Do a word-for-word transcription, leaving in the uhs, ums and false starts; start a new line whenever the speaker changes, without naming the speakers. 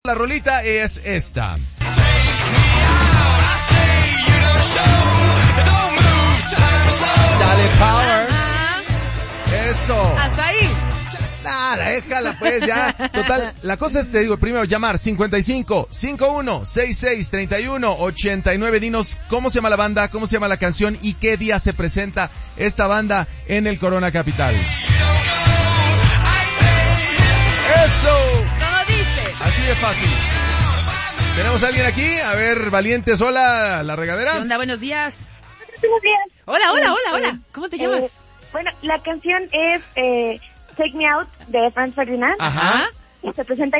La rolita es esta. Dale power. Eso.
Hasta ahí.
Nada, déjala pues ya. Total, la cosa es, te digo, primero llamar cincuenta y cinco, cincuenta y uno, sesenta y seis, treinta y uno, ochenta y nueve. Dinos cómo se llama la banda, cómo se llama la canción y qué día se presenta esta banda en el Corona Capital. ¡Eso!
¿Cómo dice?
Así de fácil. ¿Tenemos a alguien aquí? A ver, valientes, hola, la regadera.
¿Qué onda? Buenos días.
Buenos días.
Hola, hola, hola, hola. ¿Cómo te llamas?
Eh, bueno, la canción es eh, Take Me Out de Franz Ferdinand.
Ajá.
Y se presenta